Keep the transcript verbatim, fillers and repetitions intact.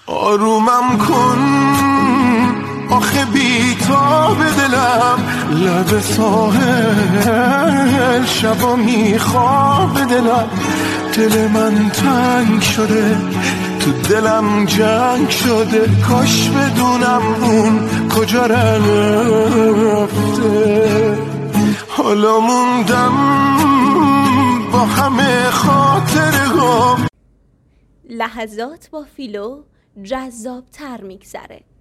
آرومم کن آخه بی‌تاب دلم، لب ساحل شبا میخواب دلم. دل من تنگ شده تو دلم جنگ شده، کاش بدونم اون کجا رفته. حالا موندم با همه خاطرهام. لحظات با فیلو جذاب تر میگذره.